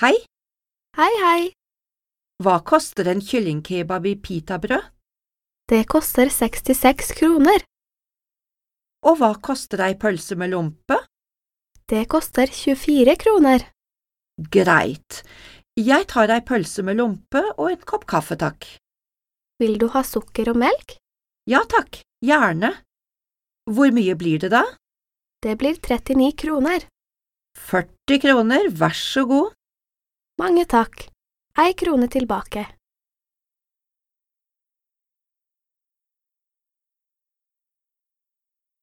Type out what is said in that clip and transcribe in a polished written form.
Hei, Hei, hei. hva koster en kyllingkebab i pitabrød? Det koster 66 kroner. Og hva koster ei pølse med lompe? Det koster 24 kroner. Greit, jeg tar ei pølse med lompe og en kopp kaffe, takk. Vil du ha sukker og melk? Ja takk, gjerne. Hvor mye blir det da? Det blir 39 kroner. 40 kroner, vær så god. Mange takk. 1 krone tilbake.